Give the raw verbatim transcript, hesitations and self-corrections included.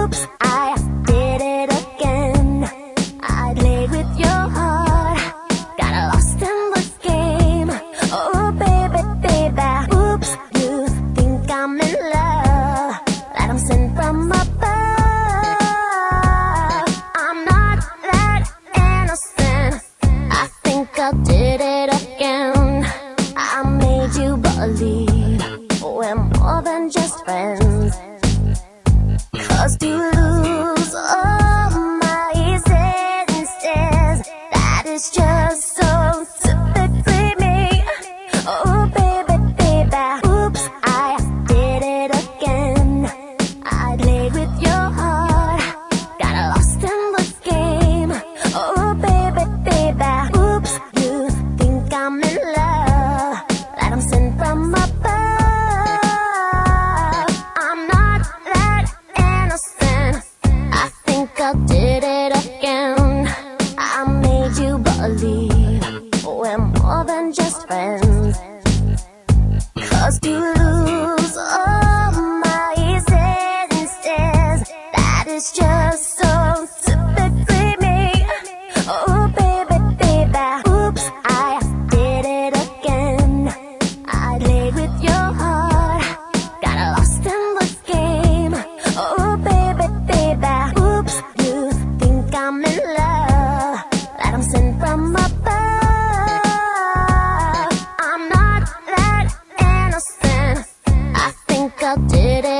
Oops, I did it again. I played with your heart, got lost in this game. Oh baby, baby. Oops, you think I'm in love, that I'm sent from above. I'm not that innocent, I think I did it again. I made you believe we're more than just friends. Cause to lose all my senses, that is just so typically me. Oh baby, baby. Oops, I did it again. I played with your heart, got lost in this game. Oh baby, baby. Oops, you think I'm in love, that I'm sent from above. I did it again. I made you believe we're more than just friends. Cause to lose all my senses, that is just so typically me. Oh baby, baby. Oops, I did it again. I played with your heart, got lost in this game. Oh baby, baby. Oops, I'm in love, that I'm sent from above. I'm not that innocent, I think I did it